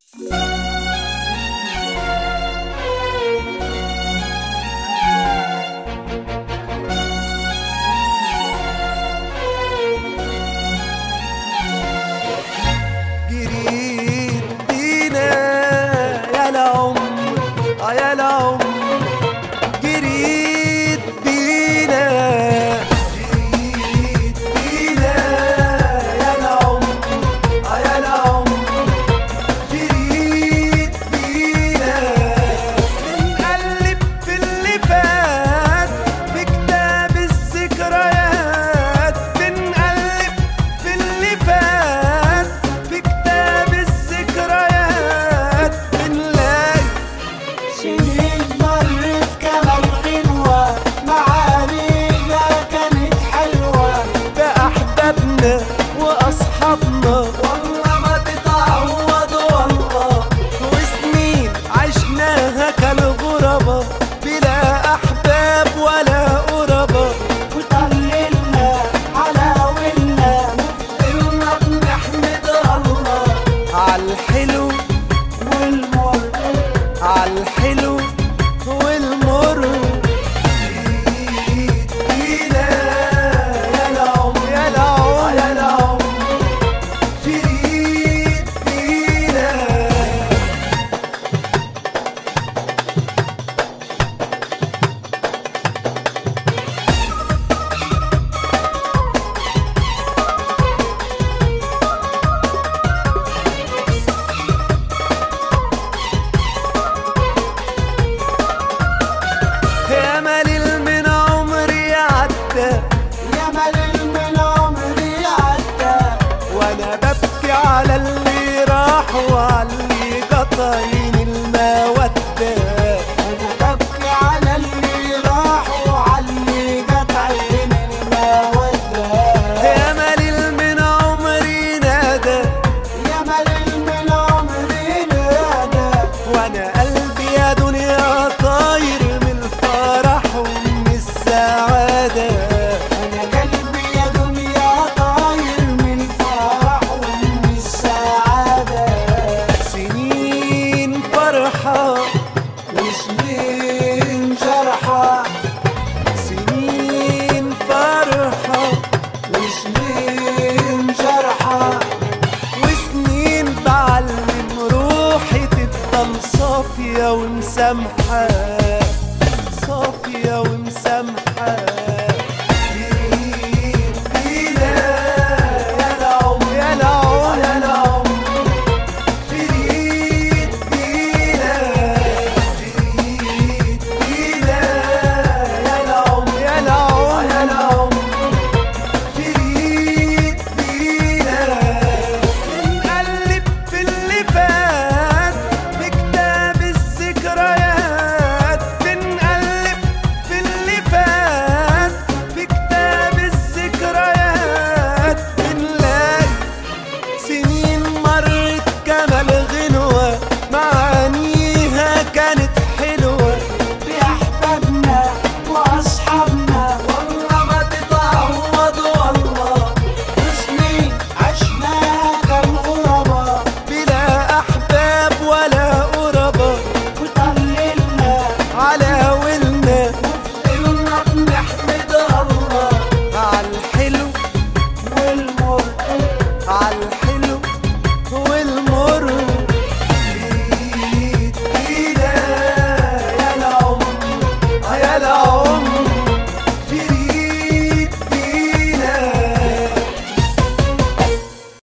يا العمر جريت بينا يا العمر يا العمر جريت بينا بنقلب في اللي فات في كتاب الذكريات بنقلب في اللي فات في كتاب الذكريات بنلاقي سنين مرت كمان غنوة معانينا كانت حلوة بأحبابنا وأصحابنا والله ما تتعوض والله وسنين عشناها كالغربة بلا أحباب ولا قربة وطللنا على ولنا وفضلنا بنحمد الله عالحلو والمر عالحلو والمر جريت بينا يا العمر يا العمر يا العمر جريت بينا يا مليل من عمري عدى يا مليل من عمري عدى وانا ببكي على اللي راح وعلى اللي قطعين المودة انا ببكي على اللي راح وعلى اللي قطعين المودة يا مليل من عمري نادى يا مليل من عمري نادى وانا قلبي يا دنيا طاير من الفرح ومن السعادة انا قلبي يا دنيا طاير من الفرح ومن السعادة سنين فرحة وسنين جرحة سنين فرحة وسنين جرحة وسنين بعلم روحي تفضل صافية ومسامحة